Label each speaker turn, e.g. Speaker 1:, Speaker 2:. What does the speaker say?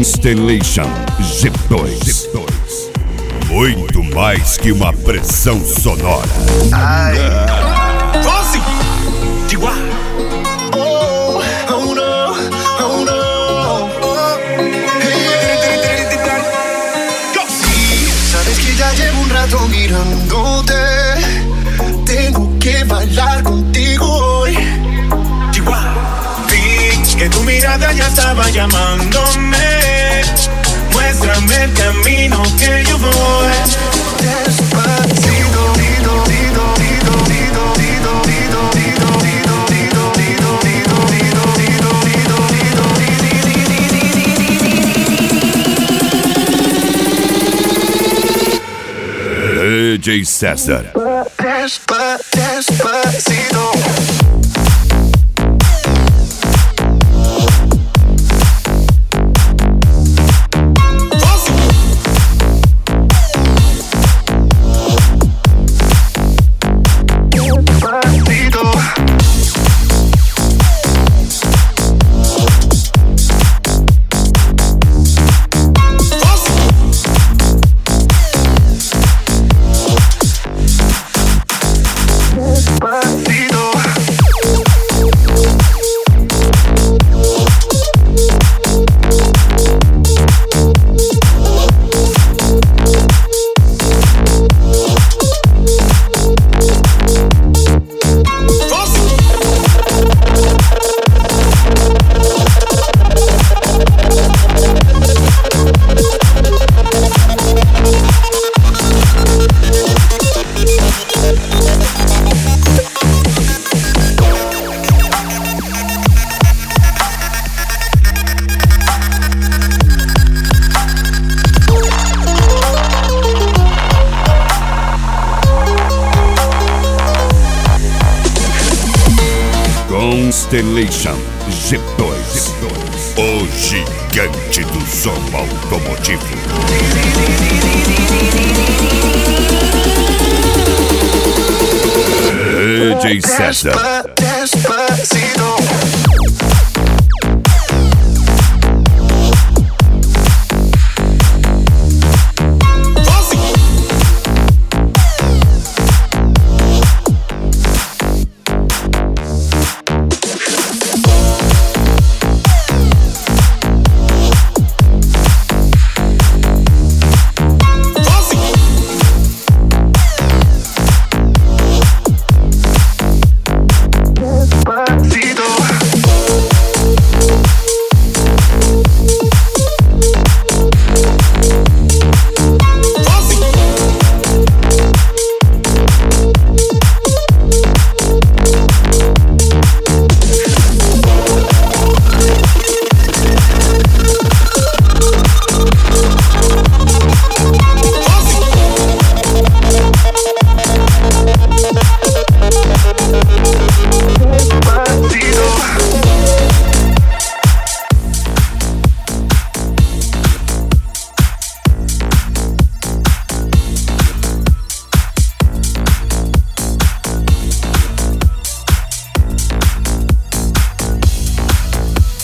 Speaker 1: Constellation G2. Muito mais que uma pressão sonora.
Speaker 2: Ai. Doce! Chihuahua! Oh, oh no, oh no. Sí, sabes que ya llevo un rato mirándote. Tengo que bailar contigo hoy. Chihuahua. Vi que tu mirada ya estaba llamándome. Muéstrame el camino que yo voy. Despacito,
Speaker 1: DJ César.
Speaker 2: Despacito.
Speaker 1: Constellation G2, o gigante do som automotivo. DJ César.
Speaker 2: Despacito.